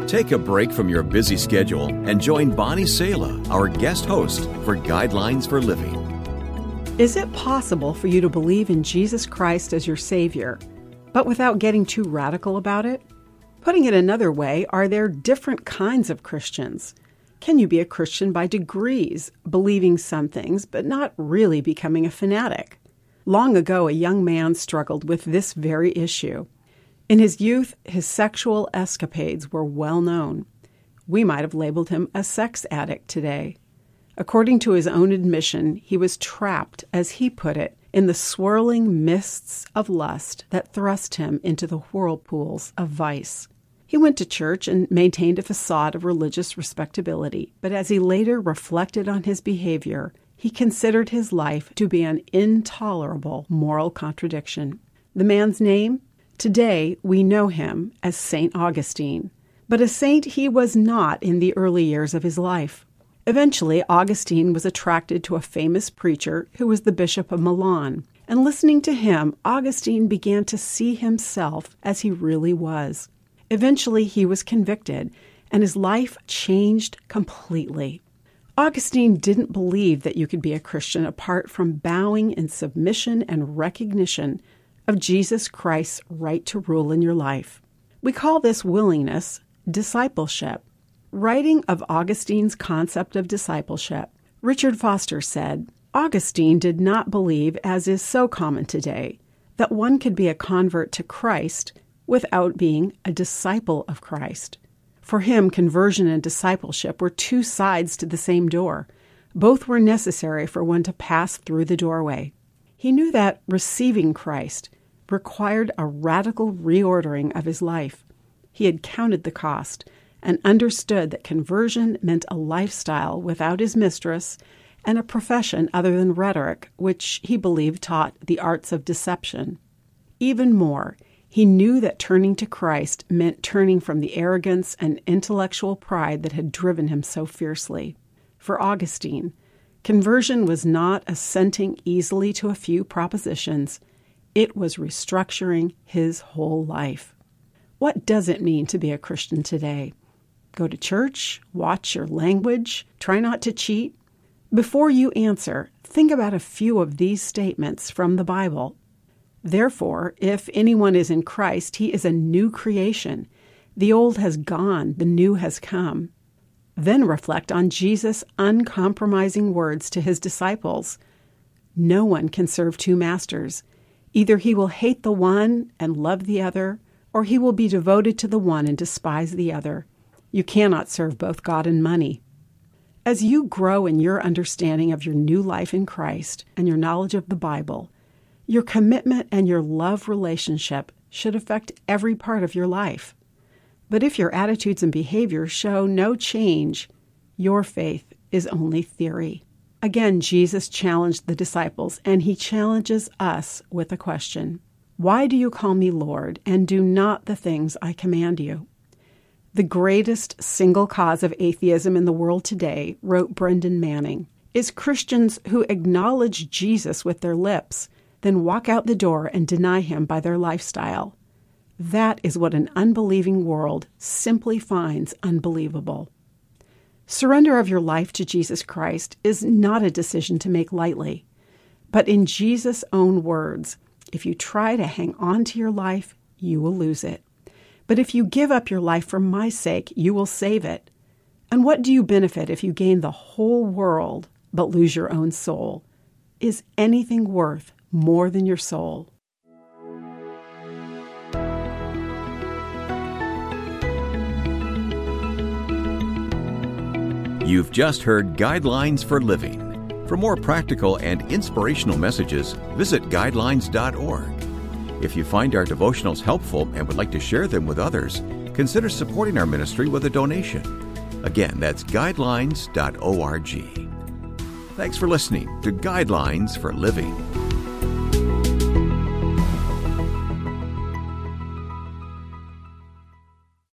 Take a break from your busy schedule and join Bonnie Sala, our guest host, for Guidelines for Living. Is it possible for you to believe in Jesus Christ as your Savior, but without getting too radical about it? Putting it another way, are there different kinds of Christians? Can you be a Christian by degrees, believing some things, but not really becoming a fanatic? Long ago, a young man struggled with this very issue. In his youth, his sexual escapades were well known. We might have labeled him a sex addict today. According to his own admission, he was trapped, as he put it, in the swirling mists of lust that thrust him into the whirlpools of vice. He went to church and maintained a facade of religious respectability, but as he later reflected on his behavior, he considered his life to be an intolerable moral contradiction. The man's name? Today, we know him as St. Augustine, but a saint he was not in the early years of his life. Eventually, Augustine was attracted to a famous preacher who was the Bishop of Milan, and listening to him, Augustine began to see himself as he really was. Eventually, he was convicted, and his life changed completely. Augustine didn't believe that you could be a Christian apart from bowing in submission and recognition of Jesus Christ's right to rule in your life. We call this willingness discipleship. Writing of Augustine's concept of discipleship, Richard Foster said, Augustine did not believe, as is so common today, that one could be a convert to Christ without being a disciple of Christ. For him, conversion and discipleship were two sides to the same door. Both were necessary for one to pass through the doorway. He knew that receiving Christ required a radical reordering of his life. He had counted the cost and understood that conversion meant a lifestyle without his mistress and a profession other than rhetoric, which he believed taught the arts of deception. Even more, he knew that turning to Christ meant turning from the arrogance and intellectual pride that had driven him so fiercely. For Augustine, conversion was not assenting easily to a few propositions. It was restructuring his whole life. What does it mean to be a Christian today? Go to church, watch your language, try not to cheat. Before you answer, think about a few of these statements from the Bible. Therefore, if anyone is in Christ, he is a new creation. The old has gone, the new has come. Then reflect on Jesus' uncompromising words to his disciples. No one can serve two masters. Either he will hate the one and love the other, or he will be devoted to the one and despise the other. You cannot serve both God and money. As you grow in your understanding of your new life in Christ and your knowledge of the Bible, your commitment and your love relationship should affect every part of your life. But if your attitudes and behaviors show no change, your faith is only theory. Again, Jesus challenged the disciples, and he challenges us with a question. Why do you call me Lord, and do not the things I command you? The greatest single cause of atheism in the world today, wrote Brendan Manning, is Christians who acknowledge Jesus with their lips, then walk out the door and deny him by their lifestyle. That is what an unbelieving world simply finds unbelievable. Surrender of your life to Jesus Christ is not a decision to make lightly. But in Jesus' own words, if you try to hang on to your life, you will lose it. But if you give up your life for my sake, you will save it. And what do you benefit if you gain the whole world but lose your own soul? Is anything worth more than your soul? You've just heard Guidelines for Living. For more practical and inspirational messages, visit guidelines.org. If you find our devotionals helpful and would like to share them with others, consider supporting our ministry with a donation. Again, that's guidelines.org. Thanks for listening to Guidelines for Living.